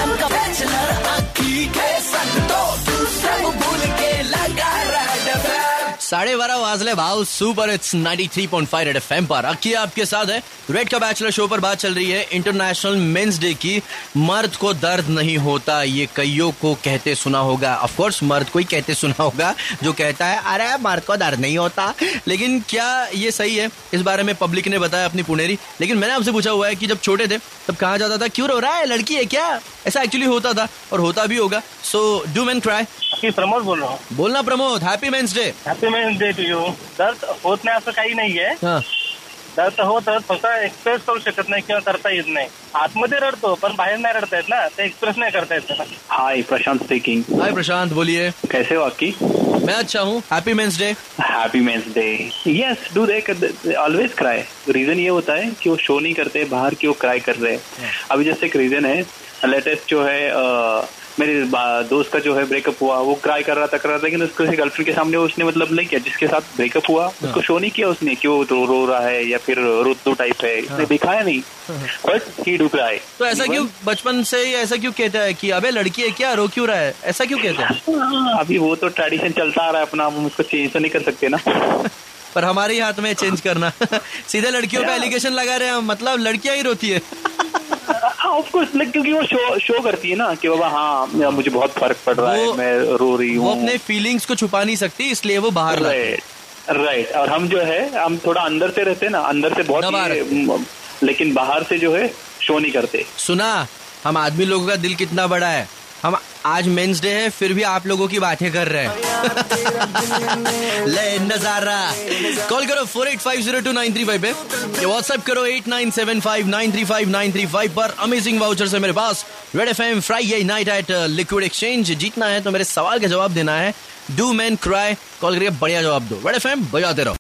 Red का bachelor आँखी के संग तो तू सब भूल के लगा रेड एफएम। 12:30 वाजले भाव सुपर इट्स 93.5 रेड एफएम पर अक्की आपके साथ है। रेड का बैचलर शो पर बात चल रही है इंटरनेशनल मेंस डे की। मर्द को दर्द नहीं होता ये कईयों को कहते सुना होगा। ऑफ कोर्स मर्द को ही कहते सुना होगा जो कहता है अरे मर्द को दर्द नहीं होता, लेकिन क्या ये सही है? इस बारे में पब्लिक ने बताया अपनी पुनेरी। लेकिन मैंने आपसे पूछा हुआ है कि जब छोटे थे तब कहा जाता था क्यों रो रहा है, लड़की है क्या? ऐसा एक्चुअली होता था और होता भी होगा। So do men cry? Pramod बोल रहा हूँ। बोलना Pramod, happy men's day. Happy men's day to you. दर्द होत नाही असं काही नाहीये. दर्द होतं, फक्त एक्सप्रेस करू शकत नाही किंवा करता येत नाही. आतमध्ये रडतो पण बाहेर नाही रडता येत ना, ते एक्सप्रेस नाही करता येत. हाय प्रशांत स्पीकिंग. हाय प्रशांत, बोलिए कैसे हो आपकी? मैं अच्छा हूँ. Happy men's day. Happy men's day. Yes do they always cry. Reason ये होता है कि वो शो नहीं करते बाहर, क्यों क्राई कर रहे हैं. अभी जैसे एक रीजन है, लेटेस्ट जो है मेरे दोस्त का जो है ब्रेकअप हुआ, वो क्राई कर रहा था लेकिन उसको गर्लफ्रेंड के सामने उसने मतलब नहीं किया. जिसके साथ ब्रेकअप हुआ उसको शो नहीं किया उसने क्यों रो रहा है या फिर रुद्दू टाइप है, इसने दिखाया नहीं. But he do cry. तो ऐसा क्यों बचपन से ही ऐसा क्यों कहता है कि अबे लड़की है क्या, रो क्यों रहा है, ऐसा क्यों कहता है? अभी वो तो ट्रेडिशन चलता आ रहा है अपना, हम उसको चेंज तो नहीं कर सकते ना. पर हमारे हाथ में चेंज करना. सीधे लड़कियों पे एलिगेशन लगा रहे हैं, मतलब लड़कियां ही रोती है. ऑफ कोर्स, क्योंकि वो शो करती है ना कि बाबा हाँ मुझे बहुत फर्क पड़ रहा है, मैं रो रही हूँ. वो अपने फीलिंग्स को छुपा नहीं सकती, इसलिए वो बाहर राइट. और हम जो है हम थोड़ा अंदर से रहते हैं ना, अंदर से बहुत, लेकिन बाहर से जो है शो नहीं करते. सुना, हम आदमी लोगों का दिल कितना बड़ा है. हम आज मेंस डे है फिर भी आप लोगों की बातें कर रहे हैं. ले नजारा. कॉल करो 48502935 पे, या व्हाट्सएप करो 8975935935 पर. अमेजिंग वाउचर्स है मेरे पास. Red FM Friday night at Liquid Exchange. जीतना है तो मेरे सवाल का जवाब देना है. Do man cry? कॉल करके बढ़िया जवाब दो. रेड एफएम बजाते रहो.